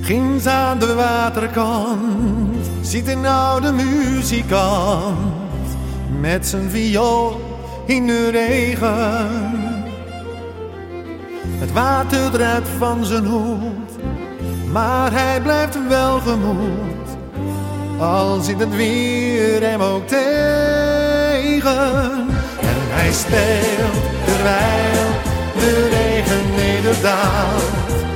Ginds aan de waterkant ziet een oude muzikant met zijn viool in de regen. Het water druipt van zijn hoed, maar hij blijft welgemoed, al zit het weer hem ook tegen. En hij speelt terwijl de regen nederdaalt.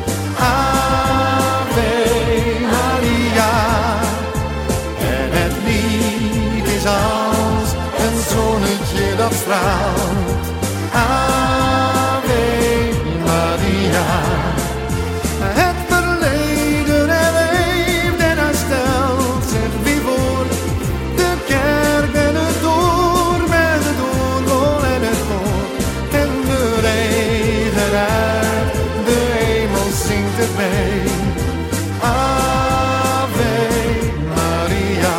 Ave Maria. En het lied is als een zonnetje dat straalt. Ave Maria. Het verleden herleeft en hij stelt zich weer voor. De kerk en het door met het orgel en het koor. En de regen uit de hemel zingt het mee. Ave Maria.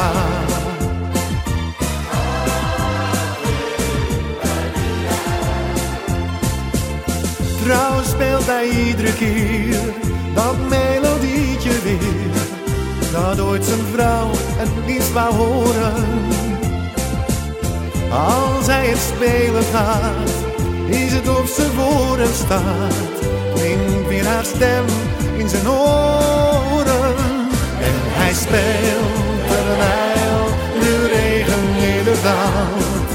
Trouw speelt hij iedere keer dat melodietje weer, dat ooit zijn vrouw het liefst wou horen. Als hij het spelen gaat, is het of ze voor hem staat, klinkt weer haar stem in zijn oren. En hij speelt terwijl de regen nederdaalt.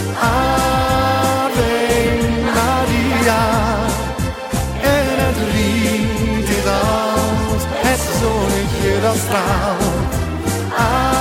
Ave Maria. En het lied is als het zonnetje dat straalt.